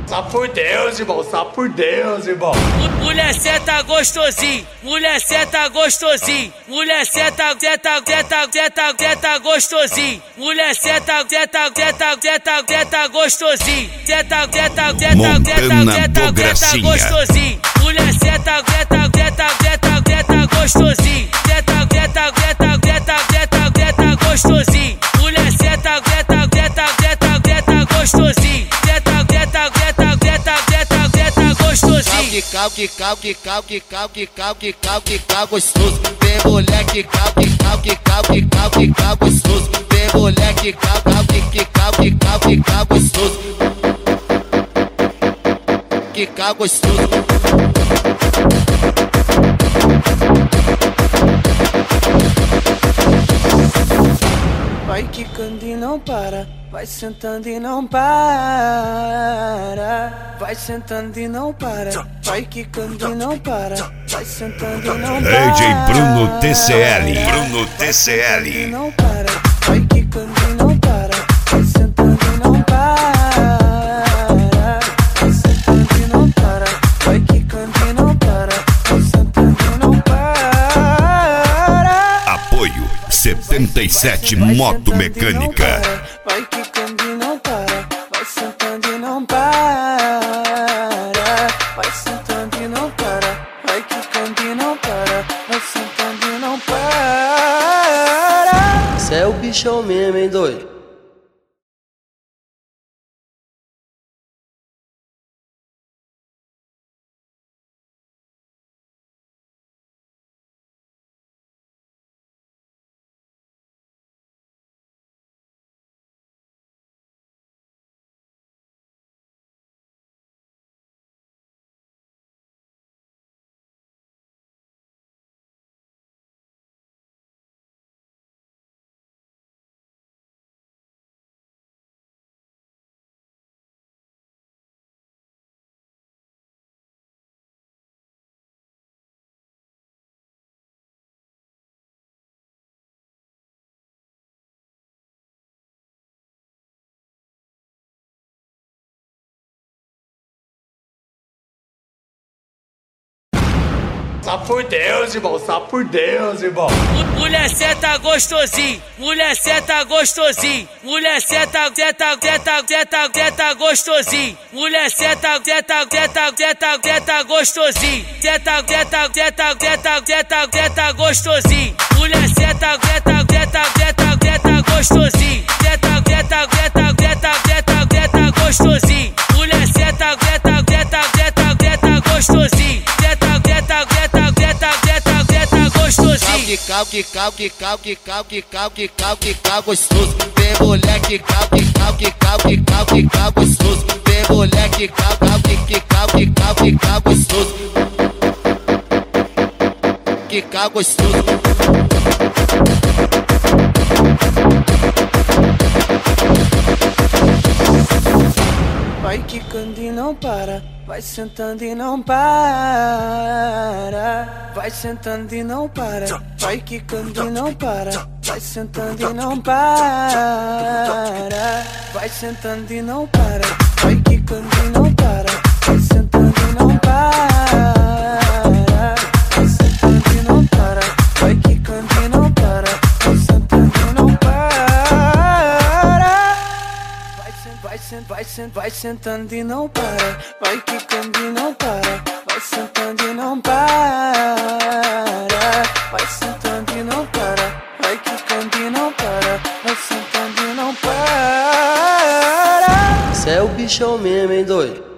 Só por Deus, irmão, só por Deus, irmão. Mulher senta gostosinho, mulher senta gostosinho, mulher senta gostosinho, mulher senta gostosinho, senta gostosinho, mulher senta gostosinho, senta gostosinho, mulher senta gostosinho, que gostoso. Tem mulher que gostoso. Tem mulher que gostoso. Que gostoso. Vai quicando e não para, vai sentando e não para. Vai sentando e não para, vai quicando e não para. Vai sentando e não para. DJ Bruno TCL. Bruno TCL. Não para, vai quicando e não para. Vai sentando e não para. Vai sentando e não para, vai quicando e não para. Vai sentando e não para. Apoio 77 Moto Mecânica. Vai quicando e não para, vai sentando e não para. Vai sentando e não para, vai quicando e não para. Vai sentando e não para. Cê é o bichão mesmo, hein, doido? Só por Deus, irmão, só por Deus, irmão. Mulher senta gostosinho, mulher senta gostosinho, mulher senta gostosinho, mulher senta gostosinho, senta gostosinho, mulher senta gostosinho, senta gostosinho, mulher senta gostosinho, Que gostoso. Tem mulher que gostoso. Tem mulher que gostoso. Que gostoso. Vai quicando e não para, vai sentando e não para. Vai sentando e não para, vai quicando e não para. Vai sentando e não para. Vai sentando e não para, vai quicando e não para. Vai sentando e não para. Vai sentando e não para, vai quicando e não para. Vai sentando e não para. Vai sentando e não para, vai quicando e não para. Vai sentando e não para. Vai sentando e não para, vai quicando e não para. Vai sentando e não para. Cê é o bichão mesmo, hein, doido?